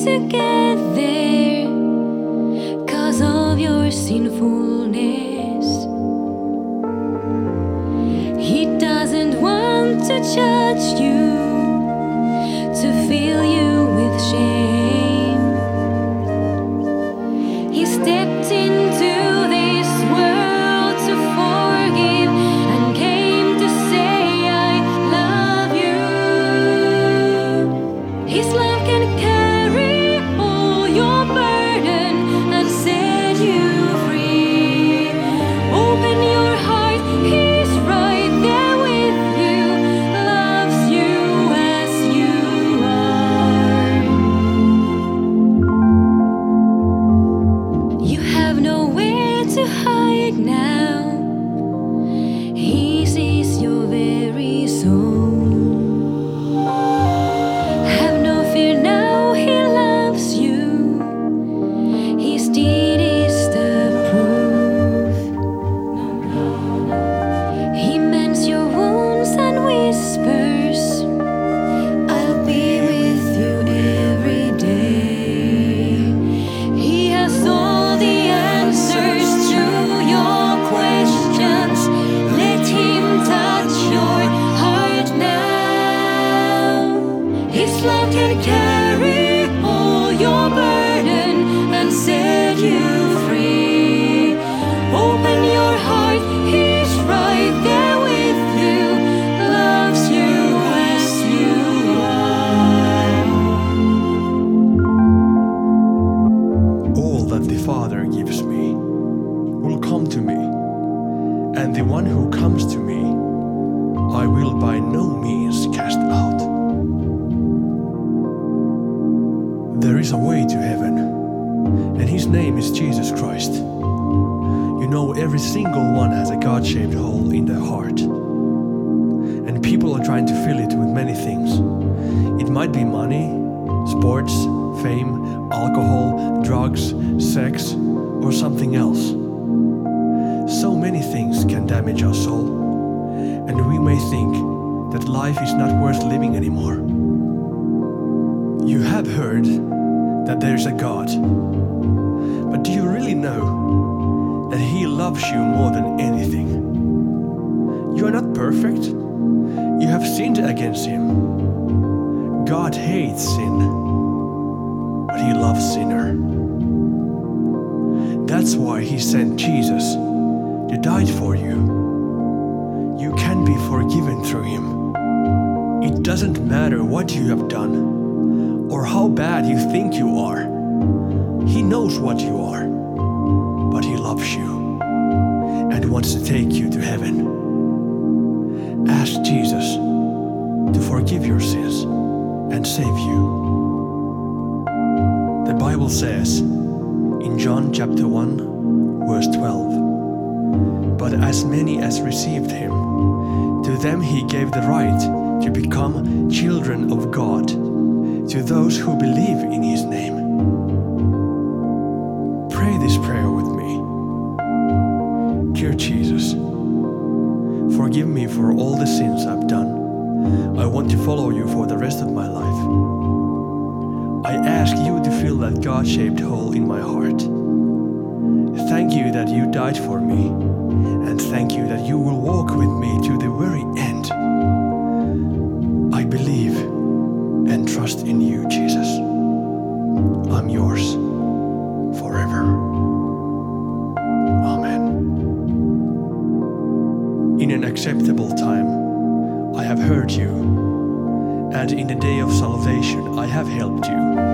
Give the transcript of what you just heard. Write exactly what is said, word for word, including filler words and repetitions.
together 'cause of your sinfulness. He doesn't want to judge you, to fill you with shame. He stepped into this world to forgive and came to say, I love you. His love can carry all your burden and set you free. Open your heart, He's right there with you, loves you as you are. You have nowhere to hide now. He sees your very soul. Have no fear now, He loves you. His deed is the proof. He mends your wounds and whispers, I'll be with you every day. He has all the answers to your questions. Let Him touch your heart now. His love can carry all your burden and set you free. Open your heart, He's right there with you, loves you as you are. All that the Father gives me will come to me, and the one who comes to me I will by no means cast out. There is a way to heaven, and His name is Jesus Christ. You know, every single one has a God-shaped hole in their heart, and people are trying to fill it with many things. It might be money, sports, fame, alcohol, drugs, sex, or something else. So many things can damage our soul, and we may think that life is not worth living anymore. You have heard that there is a God, but do you really know that He loves you more than anything? You are not perfect. You have sinned against Him. God hates sin, but He loves sinner. That's why He sent Jesus to die for you. You can be forgiven through Him. It doesn't matter what you have done or how bad you think you are. He knows what you are, but He loves you and wants to take you to heaven. Ask Jesus to forgive your sins and save you. The Bible says in John chapter one, verse twelve, but as many as received Him, to them He gave the right to become children of God, to those who believe in His name. Pray this prayer with me. Dear Jesus, forgive me for all the sins I've done. I want to follow you for the rest of my life. I ask you to fill that God-shaped hole in my heart. Thank you that you died for me, and thank you that you will walk with me to the very end. I believe and trust in you, Jesus. I'm yours forever. Amen. In an acceptable time, I have heard you, and in the day of salvation, I have helped you.